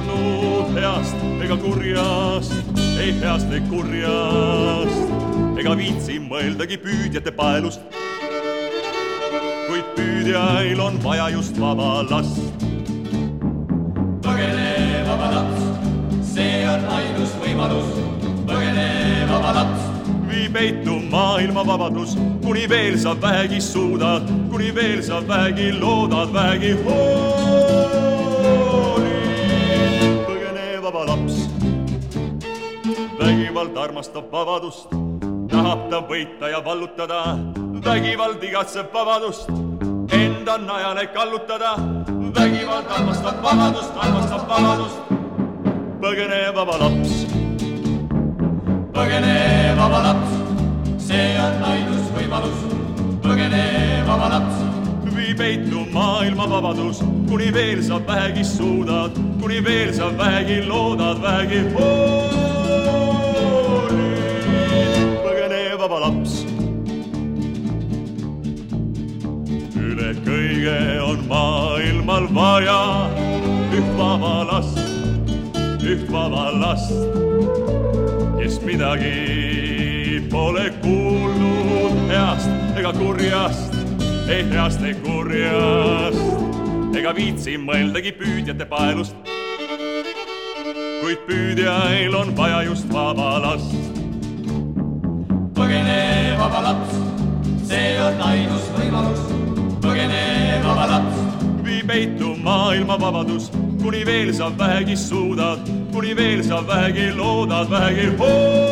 kuulnud heast ega kurjast, ei heast ega kurjast, ega viitsi mõeldagi püüdjate paelust. Kuid püüdjail on vaja just vaba last. Põgene vaba laps, see on ainus võimalus. Põgene vaba laps. Vii peitu maailma vabadus, kuni veel sa vähegi suudad, kuni veel sa vähegi loodad, vähegi hoolid. Põgene vaba laps. Vägivald armastab vabadust, tahab ta võita ja vallutada. Vägivald igatseb vabadust, enda najale kallutada. Vägivald armastab vabadust, armastab vabadust. Põgene vaba laps. Põgene vaba laps, see on ainus võimalus. Põgene vaba laps. Vii peitu maailma vabadus, kuni veel sa vähegi suudad, kuni veel sa vähegi loodad, vähegi hoolid. Põgene vaba laps. Üle kõige on maailmal vaja üht vaba last, kes midagi pole kuulnud heast ega kurjast, ei heast ega kurjast, ega viitsi mõeldagi püüdjate paelust. Kuid püüdjail on vaja just vaba last. Põgene vaba laps, see on ainus võimalus. Põgene vaba laps. Vii peitu maailma vabadus, kuni veel sa vähegi suudad, kuni veel sa vähegi loodad, vähegi